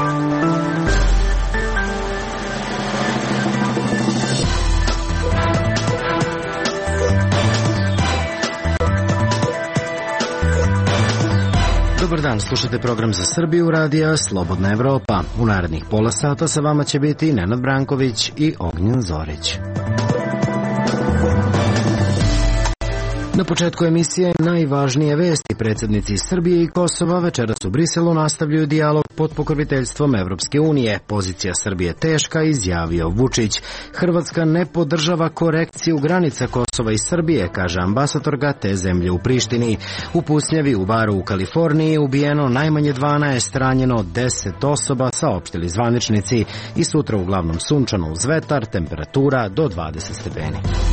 Dobar dan, slušate program za Srbiju radija Slobodna Evropa. U narednih pola sata sa vama će biti Nenad Branković i Ognjen Zorić. Na početku emisije najvažnije vesti. Predsjednici Srbije i Kosova večeras u Briselu nastavljaju dijalog pod pokroviteljstvom Evropske unije. Pozicija Srbije teška, izjavio Vučić. Hrvatska ne podržava korekciju granica Kosova i Srbije, kaže ambasadorka te zemlje u Prištini. U pucnjavi u baru u Kaliforniji ubijeno najmanje 12, ranjeno 10 osoba, saopštili zvaničnici. I sutra uglavnom sunčano uz vetar, temperatura do 20 stepeni.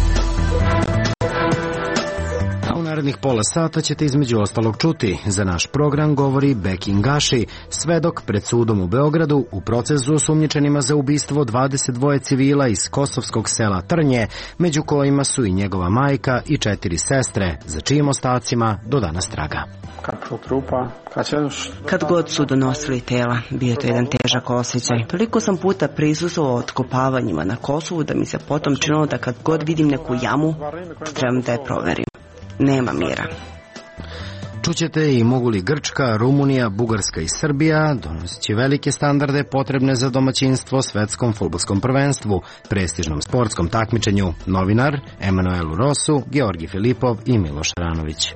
U narednih pola sata ćete između ostalog čuti. Za naš program govori Bekin Gaši, svedok pred sudom u Beogradu u procesu osumnjičenima za ubistvo 22 civila iz kosovskog sela Trnje, među kojima su i njegova majka i 4 sestre, za čijim ostacima do danas traga. Kad god su donosili tela, bio to jedan težak osjećaj. Toliko sam puta prisustvovao otkopavanjima na Kosovu da mi se potom činilo da kad god vidim neku jamu, trebam da je proverim. Nema mira. Čućete i mogu li Grčka, Rumunija, Bugarska i Srbija donosit velike standarde potrebne za domaćinstvo svetskom fudbalskom prvenstvu, prestižnom sportskom takmičenju. Novinar Emanuelu Rosu, Georgi Filipov i Miloš Ranović.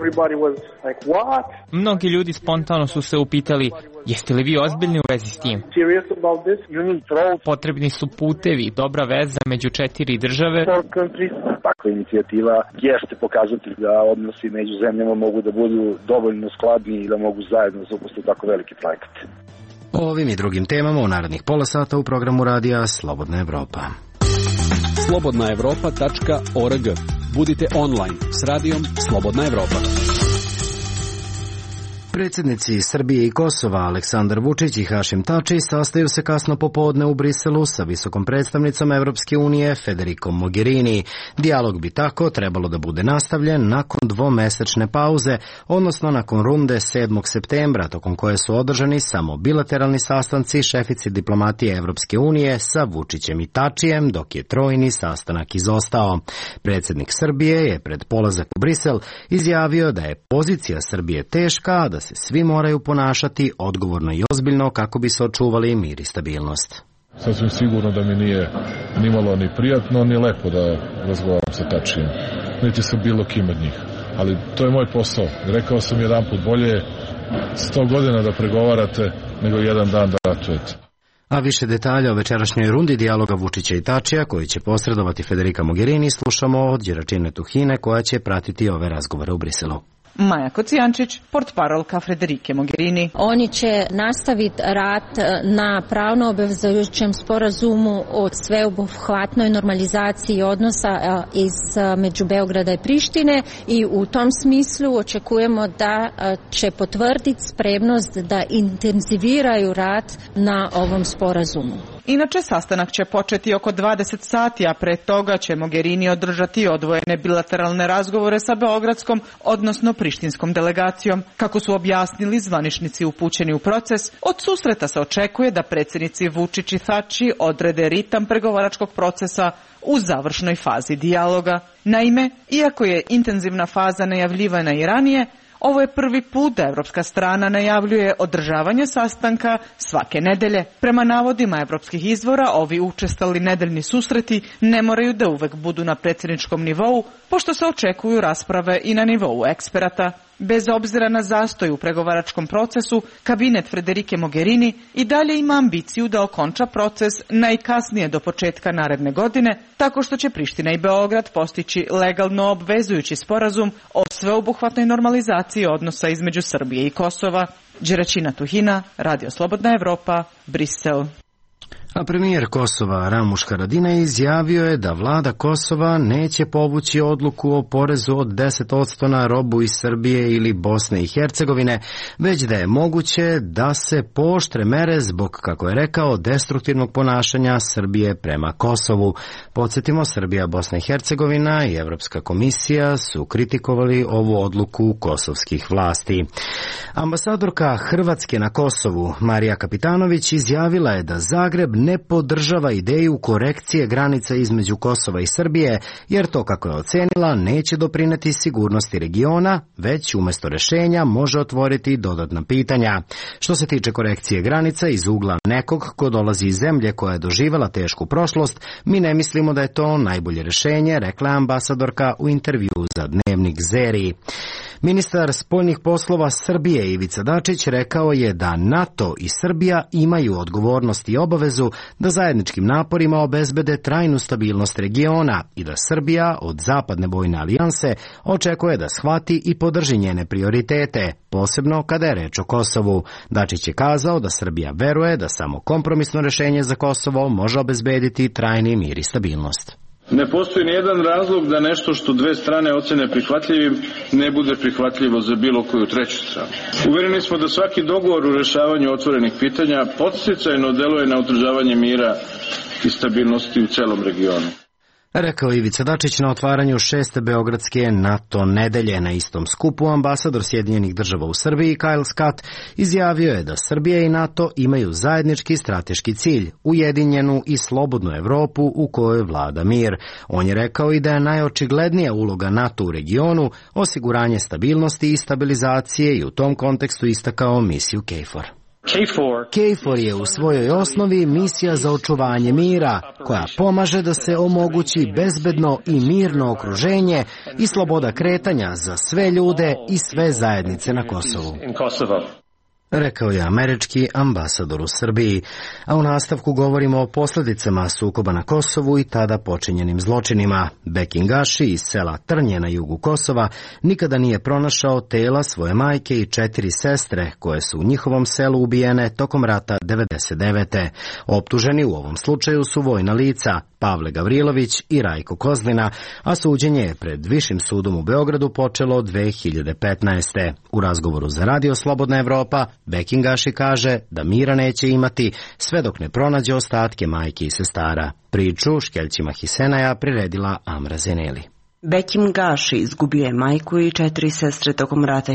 Mnogi ljudi spontano su se upitali, jeste li vi ozbiljni u vezi s tim? Potrebni su putevi, dobra veza među 4 države. Takva inicijativa jeste pokazatelj da odnosi među zemljama mogu da budu dovoljno skladni i da mogu zajedno zaposliti tako veliki projekat. O ovim i drugim temama u narednih pola sata u programu radija Slobodna Evropa. slobodnaevropa.org. Budite online s radijom Slobodna Evropa. Predsjednici Srbije i Kosova Aleksandar Vučić i Hašim Tači sastaju se kasno popodne u Briselu sa visokom predstavnicom Evropske unije Federikom Mogherini. Dijalog bi tako trebalo da bude nastavljen nakon dvomesečne pauze, odnosno nakon runde 7. septembra, tokom koje su održani samo bilateralni sastanci šefici diplomatije Evropske unije sa Vučićem i Tačijem, dok je trojni sastanak izostao. Predsjednik Srbije je pred polazak u Brisel izjavio da je pozicija Srbije teška, da se svi moraju ponašati odgovorno i ozbiljno kako bi se očuvali mir i stabilnost. Sasvim sigurno da mi nije nimalo ni prijatno ni lepo da razgovaram sa Tačijem, niti sa bilo kim od njih. Ali to je moj posao. Rekao sam jedanput, bolje je 100 godina da pregovarate nego jedan dan da ratujete. A više detalja o večerašnjoj rundi dijaloga Vučića i Tačija, koji će posredovati Federica Mogherini, slušamo od Đeračine Tuhine, koja će pratiti ove razgovore u Briselu. Maja Kocijančić, portparolka Federike Mogherini. Oni će nastaviti rad na pravno obvezujućem sporazumu o sveobuhvatnoj normalizaciji odnosa između Beograda i Prištine i u tom smislu očekujemo da će potvrditi spremnost da intenziviraju rad na ovom sporazumu. Inače, sastanak će početi oko 20 sati, a pre toga će Mogherini održati odvojene bilateralne razgovore sa beogradskom, odnosno prištinskom delegacijom. Kako su objasnili zvaničnici upućeni u proces, od susreta se očekuje da predsjednici Vučić i Tači odrede ritam pregovaračkog procesa u završnoj fazi dijaloga. Naime, iako je intenzivna faza najavljivana i ranije, ovo je prvi put da evropska strana najavljuje održavanje sastanka svake nedelje. Prema navodima evropskih izvora, ovi učestali nedeljni susreti ne moraju da uvek budu na predsjedničkom nivou, pošto se očekuju rasprave i na nivou eksperata. Bez obzira na zastoj u pregovaračkom procesu, kabinet Federike Mogherini i dalje ima ambiciju da okonča proces najkasnije do početka naredne godine, tako što će Priština i Beograd postići legalno obvezujući sporazum o sveobuhvatnoj normalizaciji odnosa između Srbije i Kosova. Đeračina Tuhina, Radio Slobodna Evropa, Brisel. A premijer Kosova Ramuš Haradinaj izjavio je da vlada Kosova neće povući odluku o porezu od 10% na robu iz Srbije ili Bosne i Hercegovine, već da je moguće da se pooštre mere zbog, kako je rekao, destruktivnog ponašanja Srbije prema Kosovu. Podsjetimo, Srbija, Bosna i Hercegovina i Evropska komisija su kritikovali ovu odluku kosovskih vlasti. Ambasadorka Hrvatske na Kosovu, Marija Kapitanović, izjavila je da Zagreb ne podržava ideju korekcije granica između Kosova i Srbije, jer to, kako je ocenila, neće doprineti sigurnosti regiona, već umjesto rešenja može otvoriti dodatna pitanja. Što se tiče korekcije granica iz ugla nekog ko dolazi iz zemlje koja je doživjela tešku prošlost, mi ne mislimo da je to najbolje rešenje, rekla je ambasadorka u intervju za dnevnik Zeri. Ministar spoljnih poslova Srbije Ivica Dačić rekao je da NATO i Srbija imaju odgovornost i obavezu da zajedničkim naporima obezbede trajnu stabilnost regiona i da Srbija od zapadne vojne alijanse očekuje da shvati i podrži njene prioritete, posebno kada je reč o Kosovu. Dačić je kazao da Srbija veruje da samo kompromisno rešenje za Kosovo može obezbediti trajni mir i stabilnost. Ne postoji nijedan razlog da nešto što dve strane ocene prihvatljivim ne bude prihvatljivo za bilo koju treću stranu. Uvereni smo da svaki dogovor u rešavanju otvorenih pitanja podsticajno deluje na održavanje mira i stabilnosti u celom regionu. Rekao Ivica Dačić na otvaranju 6. beogradske NATO nedelje. Na istom skupu ambasador Sjedinjenih država u Srbiji Kyle Scott izjavio je da Srbija i NATO imaju zajednički strateški cilj, ujedinjenu i slobodnu Evropu u kojoj vlada mir. On je rekao i da je najočiglednija uloga NATO u regionu osiguranje stabilnosti i stabilizacije i u tom kontekstu istakao misiju KFOR. KFOR je u svojoj osnovi misija za očuvanje mira, koja pomaže da se omogući bezbedno i mirno okruženje i sloboda kretanja za sve ljude i sve zajednice na Kosovu, rekao je američki ambasador u Srbiji. A u nastavku govorimo o posljedicama sukoba na Kosovu i tada počinjenim zločinima. Bekim Gaši iz sela Trnje na jugu Kosova nikada nije pronašao tela svoje majke i 4 sestre koje su u njihovom selu ubijene tokom rata 1999. Optuženi u ovom slučaju su vojna lica Pavle Gavrilović i Rajko Kozlina, a suđenje je pred Višim sudom u Beogradu počelo 2015. U razgovoru za Radio Slobodna Evropa Bekim Gaši kaže da mira neće imati sve dok ne pronađe ostatke majke i sestara. Priču škeljcima Hisenaja priredila Amra Zeneli. Bekim Gaši izgubio je majku i 4 sestre tokom rata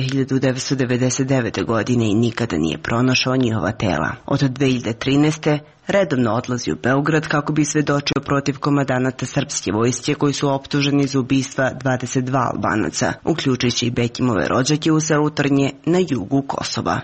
1999. godine i nikada nije pronašao njihova tela. Od 2013. redovno odlazi u Beograd kako bi svedočio protiv komandanata srpske vojske koji su optuženi za ubistva 22 Albanaca, uključujući i Bekimove rođake u selu Trnje na jugu Kosova.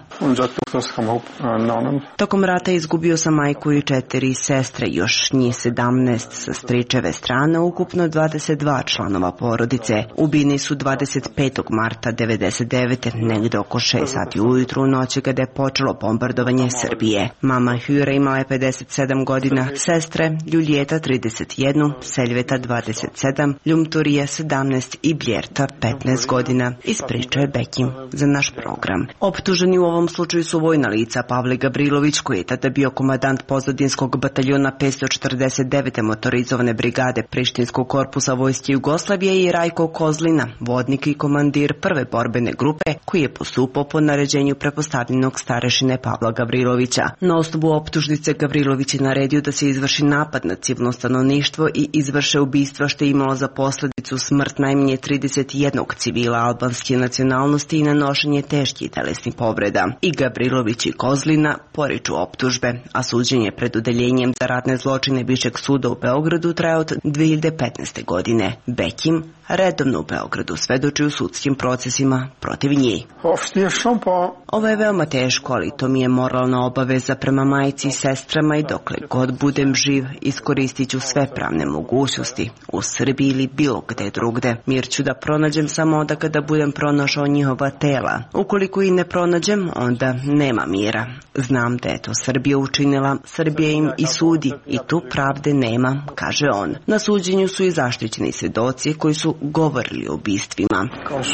Tokom rata izgubio sam majku i 4 sestre, još njih 17 sa stričeve strane, ukupno 22 članova porodice. Ubini su 25. marta 1999. negde oko 6 sati ujutru u noći kada je počelo bombardovanje Srbije. Mama Hyra imala je 57 godina, sestre Ljuljeta 31, Seljveta 27, Ljumturija 17 i Bljerta 15 godina, ispričao Bekim za naš program. Optuženi u ovom slučaju su vojna lica Pavle Gavrilović, koji je tada bio komandant pozadinskog bataljona 549. motorizovane brigade Prištinskog korpusa vojske Jugoslavije, i Rajko Kozlina, vodnik i komandir prve borbene grupe, koji je postupao po naređenju prepostavljenog starešine Pavla Gavrilovića. Na osnovu optužnice Gavrilović je naredio da se izvrši napad na civilno stanovništvo i izvrše ubistva, što je imalo za posledicu smrt najmanje 31 civila albanske nacionalnosti i nanošenje teških telesnih povreda. I Gavrilović i Kozlina poriču optužbe, a suđenje pred odeljenjem za ratne zločine Višeg suda u Beogradu traje od 2015. godine. Bekim redovno u Beogradu svedoči u sudskim procesima protiv njih. Ovo je veoma teško, ali to mi je moralna obaveza prema majci i sestrama i dokle god budem živ iskoristit ću sve pravne mogućnosti u Srbiji ili bilo gde drugde. Mir ću da pronađem samo onda kada budem pronašao njihova tela. Ukoliko i ne pronađem, onda nema mira. Znam da je to Srbija učinila, Srbija im i sudi i tu pravde nema, kaže on. Na suđenju su i zaštićeni svedoci koji su govorili o ubistvima.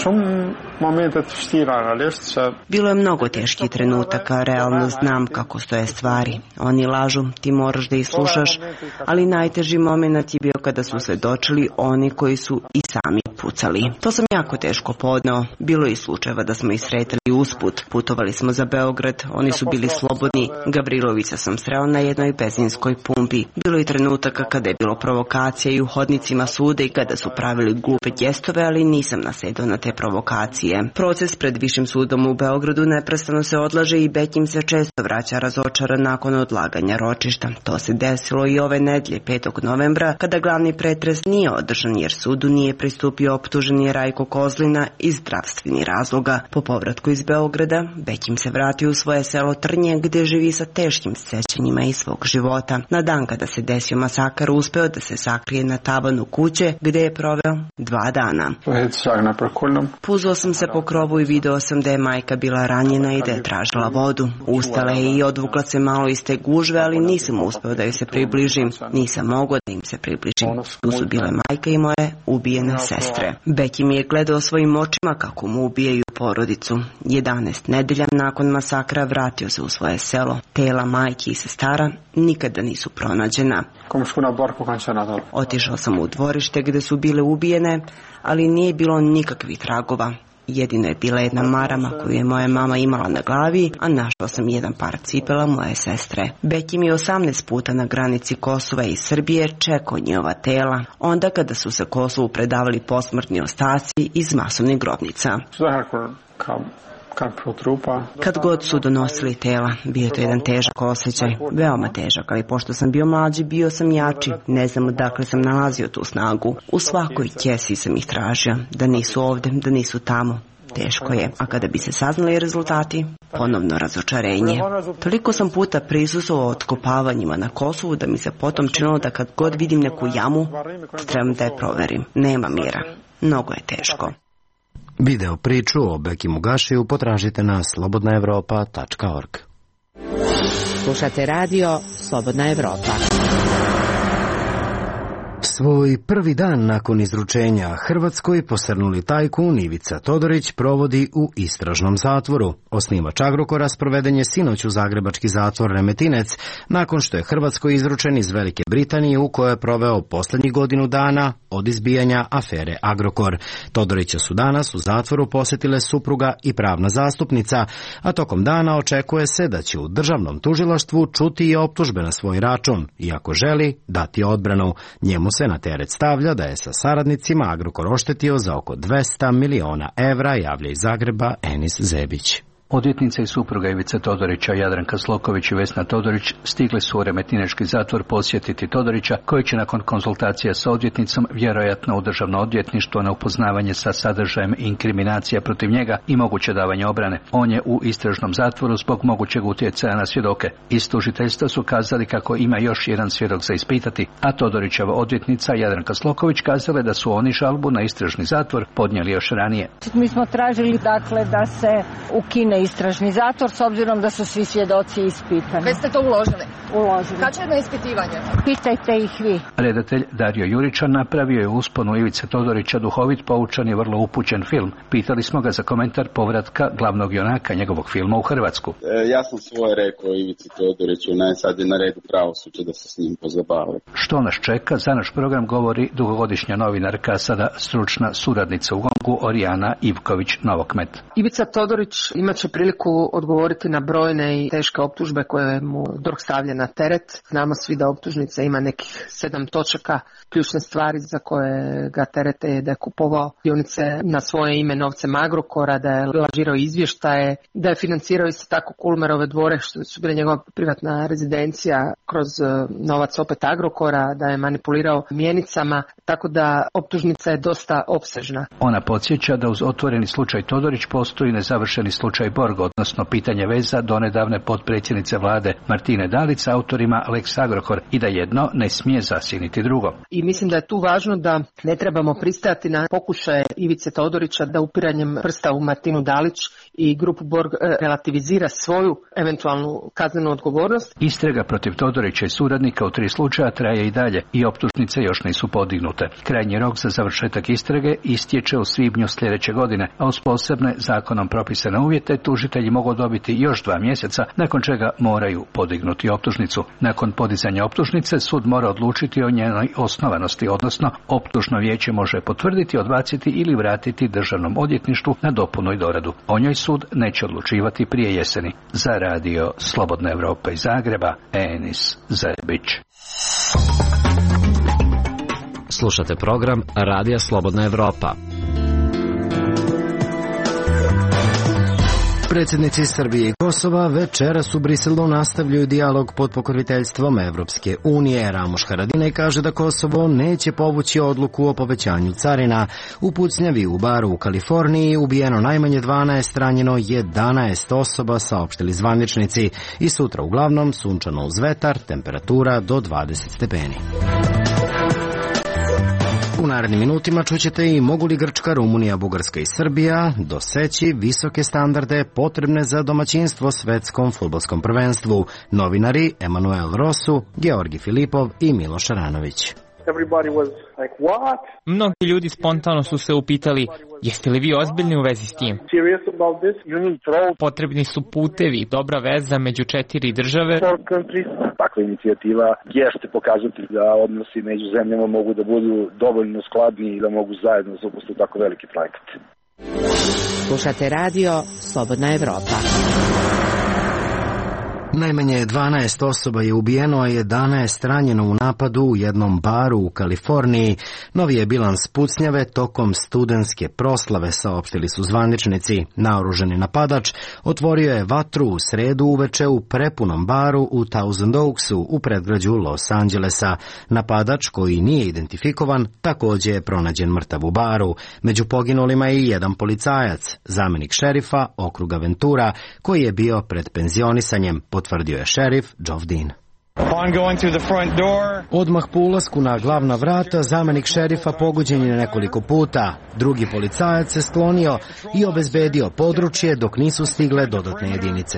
Bilo je mnogo teških trenutaka, realno znam kako stoje stvari. Oni lažu, ti moraš da ih slušaš, ali najteži moment je bio kada su svedočili oni koji su i sami pucali. To sam jako teško podneo. Bilo je i slučajeva da smo ih sretali usput. Putovali smo za Beograd, oni su bili slobodni. Gavrilovića sam sreo na jednoj benzinskoj pumpi. Bilo je trenutaka kada je bilo provokacija i u hodnicima suda i kada su pravili skupe gestove, ali nisam nasedao na te provokacije. Proces pred Višim sudom u Beogradu neprestano se odlaže i Bekim se često vraća razočaran nakon odlaganja ročišta. To se desilo i ove nedelje 5. novembra, kada glavni pretres nije održan jer sudu nije pristupio optuženi Rajko Kozlina iz zdravstvenih razloga. Po povratku iz Beograda, Bekim se vratio u svoje selo Trnje, gde živi sa teškim sećanjima iz svog života. Na dan kada se desio masakar, uspeo da se sakrije na tavanu kuće, gde je proveo 2 dana. Puzao sam se po krovu i video sam da je majka bila ranjena i da je tražila vodu. Ustala je i odvukla se malo iz te gužve, ali nisam uspeo da joj se približim. Nisam mogao da im se približim. Tu su bile majka i moje ubijene sestre. Bekim je gledao svojim očima kako mu ubijaju porodicu. 11 nedelja nakon masakra vratio se u svoje selo. Tela majki i sestara nikada nisu pronađena. Otišao sam u dvorište gde su bile ubijene, ali nije bilo nikakvih tragova. Jedino je bila jedna marama koju je moja mama imala na glavi, a našao sam jedan par cipela moje sestre. Bekim je 18 puta na granici Kosova i Srbije čekao njihova tela, onda kada su se Kosovu predavali posmrtni ostaci iz masovnih grobnica. Kad god su donosili tela, bio je to jedan težak osjećaj, veoma težak, ali pošto sam bio mlađi, bio sam jači. Ne znam odakle sam nalazio tu snagu. U svakoj kesi sam ih tražio, da nisu ovde, da nisu tamo. Teško je, a kada bi se saznali rezultati, ponovno razočarenje. Toliko sam puta prisustvovao otkopavanjima na Kosovu da mi se potom činilo da kad god vidim neku jamu, trebam da je proverim. Nema mira. Mnogo je teško. Video priču o Bekimu Gašiju potražite na slobodnaevropa.org. Slušate radio Slobodna Evropa. Svoj prvi dan nakon izručenja Hrvatskoj posrnuli tajkun Ivica Todorić provodi u istražnom zatvoru. Osnivač Agrokora sproveden je sinoć u zagrebački zatvor Remetinec, nakon što je Hrvatskoj izručen iz Velike Britanije u kojoj je proveo posljednjih godinu dana od izbijanja afere Agrokor. Todorića su danas u zatvoru posjetile supruga i pravna zastupnica, a tokom dana očekuje se da će u državnom tužilaštvu čuti i optužbe na svoj račun, iako želi dati odbranu. Njemu se na teret stavlja da je sa saradnicima Agrokor oštetio za oko 200 miliona evra, javlja iz Zagreba Enis Zebić. Odvjetnica i supruga Ivice Todorića, Jadranka Sloković i Vesna Todorić, stigli su u Remetinečki zatvor posjetiti Todorića, koji će nakon konzultacija sa odvjetnicom vjerojatno u državno odvjetništvo na upoznavanje sa sadržajem inkriminacija protiv njega i moguće davanje obrane. On je u istražnom zatvoru zbog mogućeg utjecaja na svjedoke. Iz tužiteljstva su kazali kako ima još jedan svjedok za ispitati, a Todorićeva odvjetnica Jadranka Sloković kazala da su oni žalbu na istražni zatvor podnijeli još ranije. Mi smo tražili da se ukine istražni zatvor s obzirom da su svi svjedoci ispitani. Već ste to uložili? Uložili. Kad će jedno ispitivanje? Pitajte ih vi. Redatelj Dario Juričan napravio je usponu Ivice Todorića duhovit, poučan i vrlo upućen film. Pitali smo ga za komentar povratka glavnog junaka njegovog filma u Hrvatsku. Ja sam svoje rekao Ivici Todoriću, sad je na redu pravosuđe da se s njim pozabavi. Što nas čeka? Za naš program govori dugogodišnja novinarka, sada stručna suradnica u GONG-u Orijana Ivković-Novokmet. Ivica Todorić imat će priliku odgovoriti na brojne i teške optužbe koje mu DORH stavlja na teret. Znamo svi da optužnica ima nekih 7 točaka. Ključne stvari za koje ga terete je da je kupovao dionice na svoje ime novcem Agrokora, da je lažirao izvještaje, da je financirao isto tako Kulmerove dvore, što su bile njegova privatna rezidencija, kroz novac opet Agrokora, da je manipulirao mjenicama, tako da optužnica je dosta opsežna. Ona podsjeća da uz otvoreni slučaj Todorić postoji nezavršeni slučaj Borg, odnosno pitanje veza donedavne potpredsjednice vlade Martine Dalić s autorima Lex Agrokor i da jedno ne smije zasjeniti drugo. I mislim da je tu važno da ne trebamo pristajati na pokušaje Ivice Todorića da upiranjem prsta u Martinu Dalić i grupu Borg relativizira svoju eventualnu kaznenu odgovornost. Istraga protiv Todorića i suradnika u 3 slučaja traje i dalje i optužnice još nisu podignute. Krajnji rok za završetak istrage istječe u svibnju sljedeće godine, a uz posebne zakonom propisane uvjete tužitelji mogu dobiti još 2 mjeseca, nakon čega moraju podignuti optužnicu. Nakon podizanja optužnice sud mora odlučiti o njenoj osnovanosti, odnosno optužno vijeće može potvrditi, odbaciti ili vratiti državnom odvjetništvu na dopunu i doradu. O njoj sud neće odlučivati prije jeseni. Za radio Slobodna Evropa iz Zagreba, Enis Zebić. Slušate program Radija Slobodna Evropa. Predsjednici Srbije i Kosova večeras u Briselu nastavljaju dijalog pod pokroviteljstvom Evropske unije. Ramuš Haradinaj kaže da Kosovo neće povući odluku o povećanju carina. U pucnjavi u baru u Kaliforniji ubijeno najmanje 12, ranjeno 11 osoba, saopštili zvaničnici. I sutra uglavnom sunčano uz vetar, temperatura do 20 stepeni. U narednim minutima čućete i mogu li Grčka, Rumunija, Bugarska i Srbija doseći visoke standarde potrebne za domaćinstvo svetskom fudbalskom prvenstvu. Novinari Emanuel Rosu, Georgi Filipov i Miloš Aranović. Mnogi ljudi spontano su se upitali, jeste li vi ozbiljni u vezi s tim? Potrebni su putevi, dobra veza među 4 države. Takva inicijativa jeste pokazati da odnosi među zemljama mogu da budu dovoljno skladni i da mogu zajedno zaposliti tako veliki projekat. Slušate radio Slobodna Evropa. Najmanje 12 osoba je ubijeno, a 11 ranjeno u napadu u jednom baru u Kaliforniji. Novi je bilans pucnjave tokom studentske proslave, saopštili su zvaničnici. Naoružani napadač otvorio je vatru u sredu uveče u prepunom baru u Thousand Oaksu u predgrađu Los Angelesa. Napadač, koji nije identifikovan, također je pronađen mrtav u baru. Među poginulima je i jedan policajac, zamenik šerifa okruga Ventura, koji je bio pred penzionisanjem, potvrdio je šerif Geoff Dean. Odmah po ulasku na glavna vrata, zamenik šerifa pogođen je nekoliko puta. Drugi policajac se sklonio i obezbedio područje dok nisu stigle dodatne jedinice.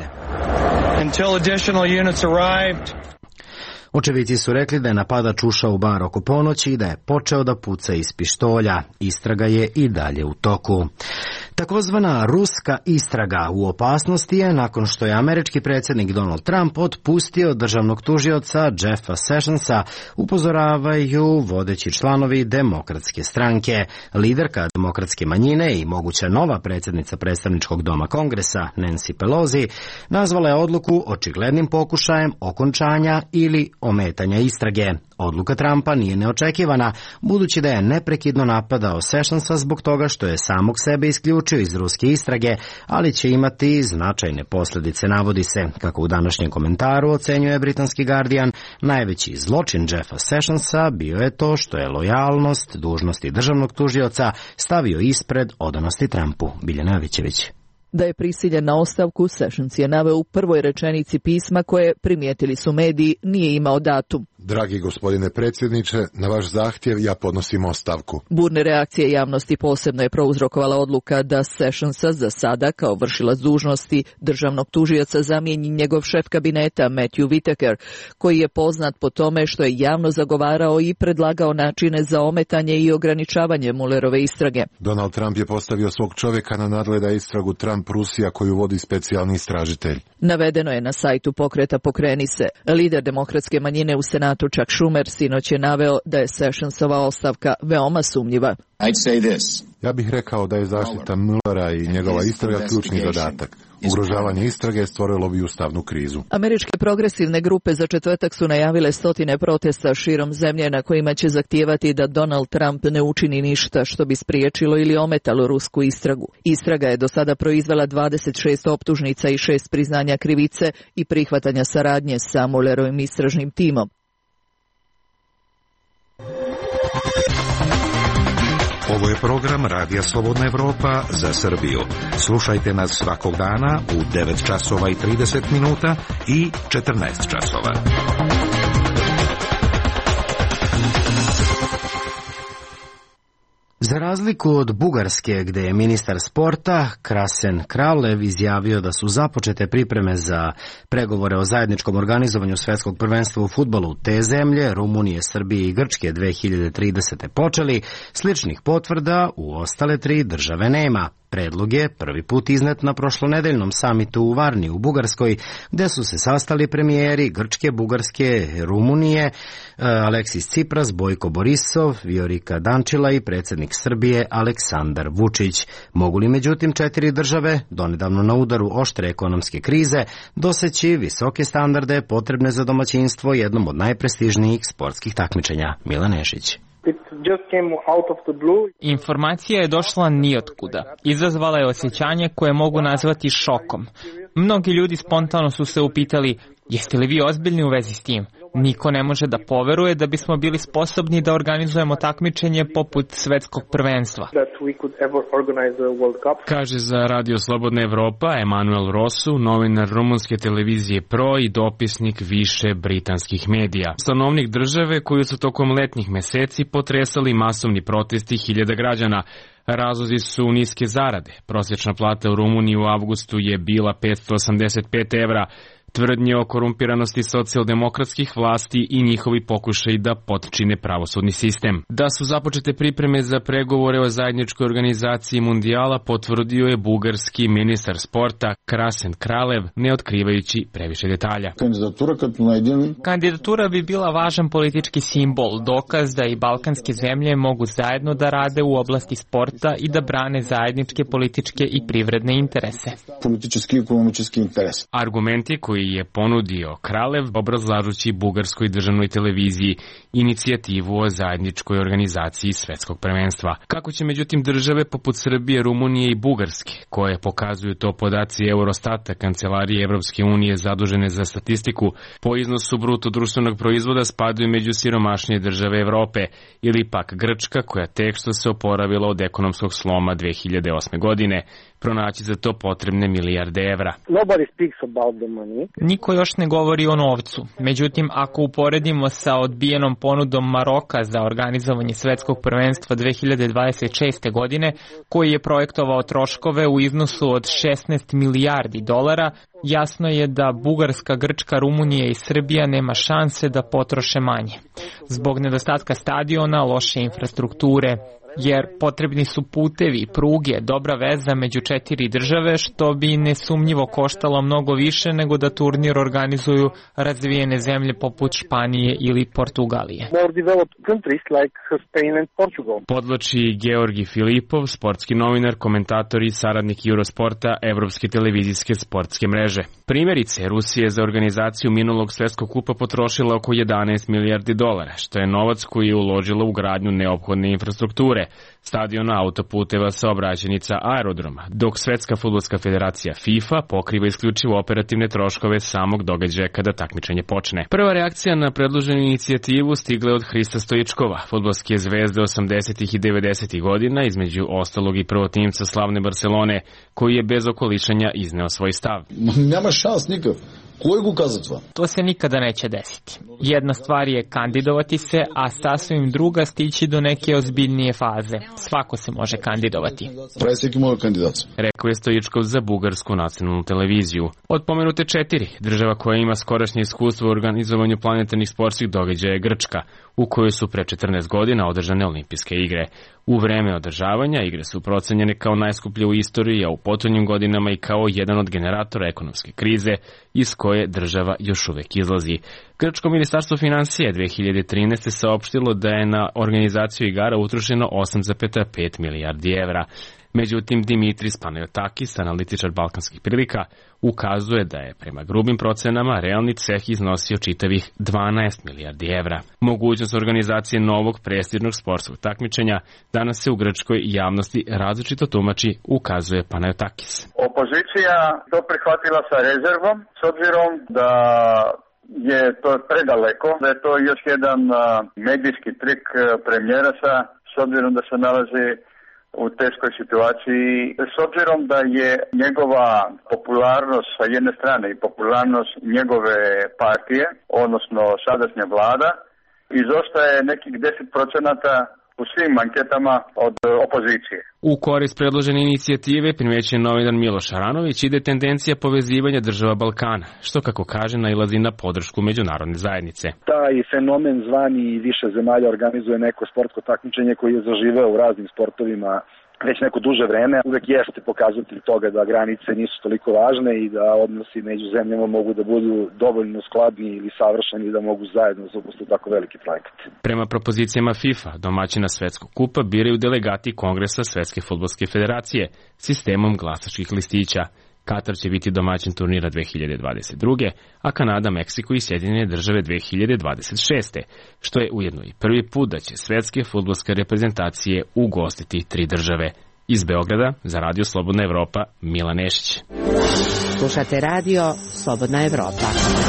Očevici su rekli da je napadač ušao u bar oko ponoći i da je počeo da puca iz pištolja. Istraga je i dalje u toku. Takozvana ruska istraga u opasnosti je nakon što je američki predsjednik Donald Trump otpustio državnog tužioca Jeffa Sessionsa, upozoravaju vodeći članovi Demokratske stranke. Liderka demokratske manjine i moguća nova predsjednica predstavničkog doma Kongresa, Nancy Pelosi, nazvala je odluku očiglednim pokušajem okončanja ili ometanja istrage. Odluka Trumpa nije neočekivana, budući da je neprekidno napadao Sessionsa zbog toga što je samog sebe isključio iz ruske istrage, ali će imati značajne posljedice, navodi se. Kako u današnjem komentaru ocenjuje britanski Guardian, najveći zločin Jeffa Sessionsa bio je to što je lojalnost dužnosti državnog tužioca stavio ispred odanosti Trumpu. Biljana Jovićević. Da je prisiljen na ostavku, Sessions je naveo u prvoj rečenici pisma koje, primijetili su mediji, nije imao datum. Dragi gospodine predsjedniče, na vaš zahtjev ja podnosim ostavku. Burne reakcije javnosti posebno je prouzrokovala odluka da Sessionsa za sada kao vršilac dužnosti državnog tužioca zamijeni njegov šef kabineta Matthew Whitaker, koji je poznat po tome što je javno zagovarao i predlagao načine za ometanje i ograničavanje Muellerove istrage. Donald Trump je postavio svog čovjeka na nadgleda istragu Trump-Rusija koju vodi specijalni istražitelj. Navedeno je na sajtu pokreta Pokreni se. Lider demokratske manjine u Senatu Chuck Schumer sinoć je naveo da je Sessionsova ostavka veoma sumnjiva. Ja bih rekao da je zaštita Muellera i njegova istraga ključni zadatak. Ugrožavanje istrage stvorilo bi ustavnu krizu. Američke progresivne grupe za četvrtak su najavile stotine protesta širom zemlje na kojima će zahtijevati da Donald Trump ne učini ništa što bi spriječilo ili ometalo rusku istragu. Istraga je do sada proizvela 26 optužnica i 6 priznanja krivice i prihvatanja saradnje sa Muellerovim istražnim timom. Ovo je program Radija Slobodna Evropa za Srbiju. Slušajte nas svakog dana u 9 časova i 30 minuta i 14 časova. Za razliku od Bugarske, gde je ministar sporta Krasen Kralev izjavio da su započete pripreme za pregovore o zajedničkom organizovanju svetskog prvenstva u fudbalu te zemlje, Rumunije, Srbije i Grčke 2030. počeli, sličnih potvrda u ostale 3 države nema. Predlog je prvi put iznet na prošlonedeljnom samitu u Varni u Bugarskoj, gde su se sastali premijeri Grčke, Bugarske, Rumunije, Aleksis Tsipras, Bojko Borisov, Viorika Dančila i predsjednik Srbije Aleksandar Vučić. Mogu li međutim 4 države, donedavno na udaru oštre ekonomske krize, doseći visoke standarde potrebne za domaćinstvo jednom od najprestižnijih sportskih takmičenja? Milan Nešić. Informacija je došla nijotkuda. Izazvala je osjećanje koje mogu nazvati šokom. Mnogi ljudi spontano su se upitali, jeste li vi ozbiljni u vezi s tim? Niko ne može da poveruje da bismo bili sposobni da organizujemo takmičenje poput svetskog prvenstva. Kaže za Radio Slobodna Evropa Emanuel Rosu, novinar rumunske televizije Pro i dopisnik više britanskih medija. Stanovnik države koju su tokom letnjih meseci potresali masovni protesti hiljada građana. Razlozi su niske zarade. Prosječna plata u Rumuniji u avgustu je bila 585 evra. Tvrdnje o korumpiranosti socijaldemokratskih vlasti i njihovi pokušaj da potčine pravosudni sistem. Da su započete pripreme za pregovore o zajedničkoj organizaciji mundijala potvrdio je bugarski ministar sporta Krasen Kralev, ne otkrivajući previše detalja. Kandidatura bi bila važan politički simbol, dokaz da i balkanske zemlje mogu zajedno da rade u oblasti sporta i da brane zajedničke političke i privredne interese. Argumenti koji je ponudio Kralev obrazlažući bugarskoj državnoj televiziji inicijativu o zajedničkoj organizaciji svetskog prvenstva. Kako će međutim države poput Srbije, Rumunije i Bugarske, koje pokazuju to podaci Eurostata, Kancelarije Evropske unije zadužene za statistiku, po iznosu bruto društvenog proizvoda spadaju među siromašnije države Evrope, ili pak Grčka koja tek što se oporavila od ekonomskog sloma 2008. godine, pronaći za to potrebne milijarde evra. Niko još ne govori o novcu. Međutim, ako uporedimo sa odbijenom ponudom Maroka za organizovanje svetskog prvenstva 2026. godine, koji je projektovao troškove u iznosu od 16 milijardi dolara, jasno je da Bugarska, Grčka, Rumunija i Srbija nema šanse da potroše manje. Zbog nedostatka stadiona, loše infrastrukture, jer potrebni su putevi, pruge, dobra veza među 4 države, što bi nesumnjivo koštalo mnogo više nego da turnir organizuju razvijene zemlje poput Španije ili Portugalije. Podvlači Georgi Filipov, sportski novinar, komentator i saradnik Eurosporta, Evropske televizijske sportske mreže. Primjerice, Rusija je za organizaciju minulog svetskog kupa potrošila oko 11 milijardi dolara, što je novac koji je uložila u gradnju neophodne infrastrukture, stadiona, autoputeva, saobraćajnica, aerodroma, dok Svetska fudbalska federacija FIFA pokriva isključivo operativne troškove samog događaja kada takmičenje počne. Prva reakcija na predloženu inicijativu stigla je od Hrista Stoičkova, fudbalske zvezde 80. i 90. godina, između ostalog i prvotimca slavne Barcelone, koji je bez okolišanja izneo svoj stav. Nema šans nikav. To se nikada neće desiti. Jedna stvar je kandidovati se, a sasvim druga stići do neke ozbiljnije faze. Svako se može kandidovati. Rekao je Stoičkov za bugarsku nacionalnu televiziju. Od pomenute 4, država koja ima skorašnje iskustvo u organizovanju planetarnih sportskih događaja je Grčka, u kojoj su pre 14 godina održane olimpijske igre. U vreme održavanja igre su procenjene kao najskuplje u istoriji, a u potonjim godinama i kao jedan od generatora ekonomske krize iz koje država još uvek izlazi. Grčko ministarstvo finansije 2013. saopštilo da je na organizaciju igara utrošeno 8,5 milijardi evra. Međutim, Dimitris Panayotakis, analitičar balkanskih prilika, ukazuje da je prema grubim procenama realni ceh iznosio čitavih 12 milijardi evra. Mogućnost organizacije novog prestižnog sportskog takmičenja danas se u grčkoj javnosti različito tumači, ukazuje Panayotakis. Opozicija to prihvatila sa rezervom, s obzirom da je to predaleko, da je to još jedan medijski trik premijera s obzirom da se nalazi u teškoj situaciji, s obzirom da je njegova popularnost sa jedne strane i popularnost njegove partije, odnosno sadašnja vlada, izostaje nekih 10% u svim anketama od opozicije. U korist predložene inicijative primjećuje novinar Miloš Aranović ide tendencija povezivanja država Balkana, što kako kaže nailazi na podršku međunarodne zajednice. Taj fenomen zvani više zemalja organizuje neko sportsko takmičenje koji je zaživeo u raznim sportovima već neko duže vreme, uvek jeste pokazatelj toga da granice nisu toliko važne i da odnosi među zemljama mogu da budu dovoljno skladni ili savršeni da mogu zajedno zapustiti tako veliki projekat. Prema propozicijama FIFA, domaćina svetskog kupa biraju delegati Kongresa Svetske fudbalske federacije sistemom glasačkih listića. Katar će biti domaćin turnira 2022. a Kanada, Meksiko i Sjedinjene države 2026. što je ujedno i prvi put da će svetske fudbalske reprezentacije ugostiti 3 države. Iz Beograda za Radio Slobodna Evropa, Milan Nešić. Slušate Radio Slobodna Evropa.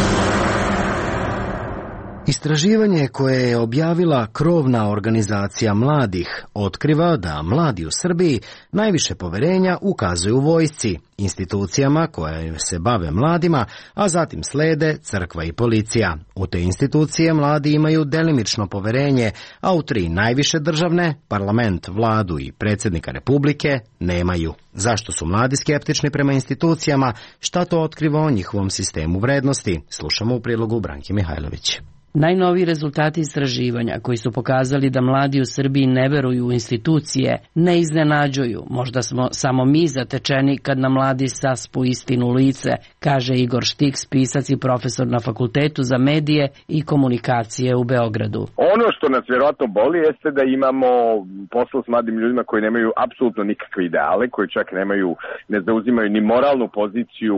Istraživanje koje je objavila krovna organizacija mladih otkriva da mladi u Srbiji najviše poverenja ukazuju vojsci, institucijama koje se bave mladima, a zatim slede crkva i policija. U te institucije mladi imaju delimično poverenje, a u 3 najviše državne, parlament, vladu i predsjednika Republike, nemaju. Zašto su mladi skeptični prema institucijama? Šta to otkriva o njihovom sistemu vrednosti? Slušamo u prilogu Branke Mihajlović. Najnoviji rezultati istraživanja koji su pokazali da mladi u Srbiji ne veruju u institucije ne iznenađuju. Možda smo samo mi zatečeni kad na mladi saspu istinu u lice, kaže Igor Štiks, pisac i profesor na Fakultetu za medije i komunikacije u Beogradu. Ono što nas vjerojatno boli jeste da imamo posao s mladim ljudima koji nemaju apsolutno nikakve ideale, koji čak ne zauzimaju ni moralnu poziciju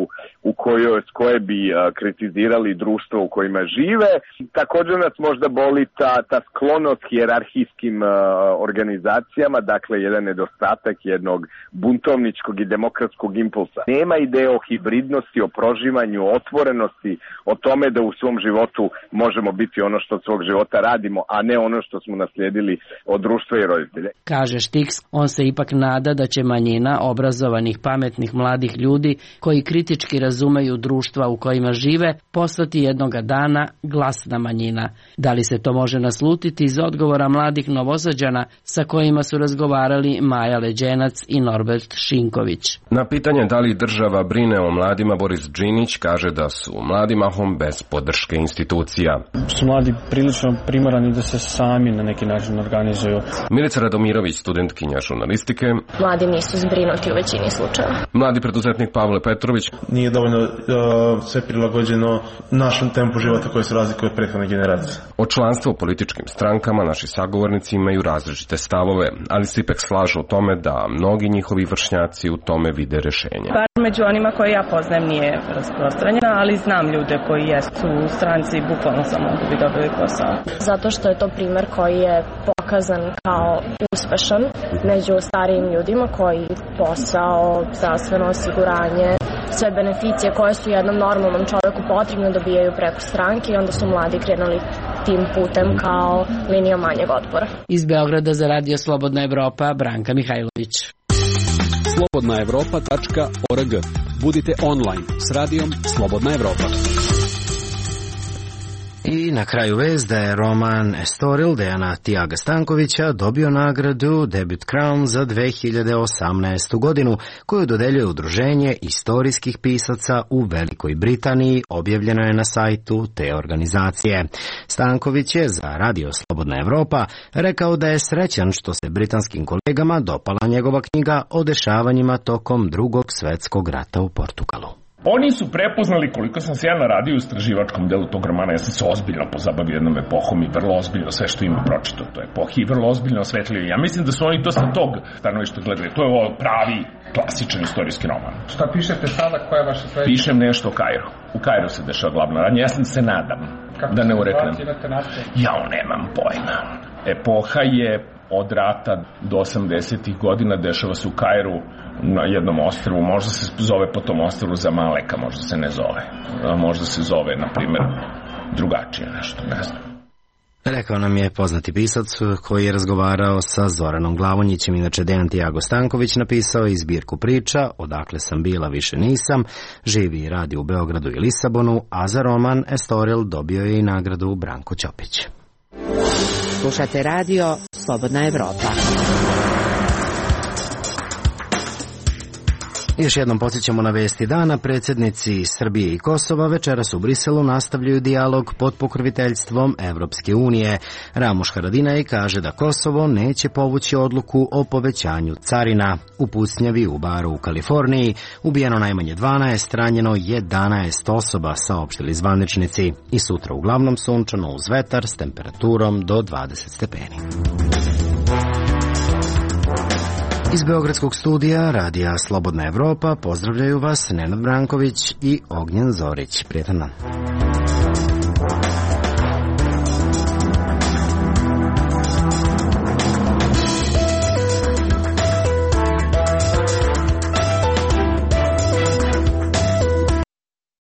s koje bi kritizirali društvo u kojima žive. Također nas možda boli ta sklonost hijerarhijskim organizacijama, dakle jedan nedostatak jednog buntovničkog i demokratskog impulsa. Nema ideje o hibridnosti, o proživanju, o otvorenosti, o tome da u svom životu možemo biti ono što od svog života radimo, a ne ono što smo naslijedili od društva i roditelja. Kaže Štiks, on se ipak nada da će manjina obrazovanih, pametnih mladih ljudi koji kritički razumeju društva u kojima žive postati jednoga dana glasna manjina. Da li se to može naslutiti iz odgovora mladih Novosađana sa kojima su razgovarali Maja Leđenac i Norbert Šinković? Na pitanje da li država brine o mladima, Boris Džinić kaže da su mladi mahom bez podrške institucija. Su mladi prilično primorani da se sami na neki način organizuju. Milica Radomirović, studentkinja žurnalistike. Mladi nisu zbrinuti u većini slučajeva. Mladi preduzetnik Pavle Petrović. Nije dovoljno sve prilagođeno našem tempu života koji se razlikuje od prethodne generacije. O članstvu u političkim strankama naši sagovornici imaju različite stavove, ali se ipak slažu o tome da mnogi njihovi vršnjaci u tome vide rešenje. Među onima koje ja poznajem nije rasprostranjena, ali znam ljude koji jesu u stranci bukvalno samo da bi dobili posao. Zato što je to primer koji je pokazan kao uspešan među starijim ljudima koji posao, zdravstveno osiguranje, sve beneficije koje su jednom normalnom čovjeku potrebno dobijaju preko stranke i onda su mladi krenuli tim putem kao linijom manjeg otpora. Iz Beograda za Radio Slobodna Evropa, Branka Mihajlović. slobodnaevropa.org. Budite online s radijom Slobodna Evropa. I na kraju vez da je roman Estoril Dejana Tiaga Stankovića dobio nagradu Debut Crown za 2018. godinu koju dodeljuje Udruženje istorijskih pisaca u Velikoj Britaniji, objavljeno je na sajtu te organizacije. Stanković je za Radio Slobodna Evropa rekao da je srećan što se britanskim kolegama dopala njegova knjiga o dešavanjima tokom Drugog svjetskog rata u Portugalu. Oni su prepoznali koliko sam se ja naradio u istraživačkom delu tog romana, ja sam se ozbiljno pozabavio jednom epohom i vrlo ozbiljno sve što ima pročitao toj epohi i vrlo ozbiljno osvetlio. Ja mislim da su oni to sa tog stanovišta gledali. To je ovo pravi, klasičan istorijski roman. Šta pišete sada? Koja je vaša sledeća? Pišem nešto o Kairu. U Kairu se dešava glavna radnja. Ja sam se nadam da ne ureknem. Ja nemam pojma. Epoha je od rata do 80. godina, dešava se u Kairu na jednom ostrvu, možda se zove po tom ostrvu Zamaleka, možda se ne zove. Možda se zove, na primjer, drugačije nešto, ne znam. Rekao nam je poznati pisac koji je razgovarao sa Zoranom Glavonjićem. Inače, Dejan Tiago Stanković napisao je zbirku priča Odakle sam bila, više nisam, živi i radi u Beogradu i Lisabonu, a za roman Estoril dobio je i nagradu Branko Ćopić. Slušate Radio Slobodna Evropa. Još jednom podsjećamo na vesti dana. Predsjednici Srbije i Kosova večeras u Briselu nastavljaju dijalog pod pokroviteljstvom Evropske unije. Ramuš Haradinaj kaže da Kosovo neće povući odluku o povećanju carina. U pucnjavi u baru u Kaliforniji ubijeno najmanje 12, ranjeno 11 osoba, saopštili zvaničnici. I sutra uglavnom sunčano uz vetar s temperaturom do 20 stepeni. Iz Beogradskog studija Radija Slobodna Evropa pozdravljaju vas Nenad Branković i Ognjen Zorić. Prijetan dan.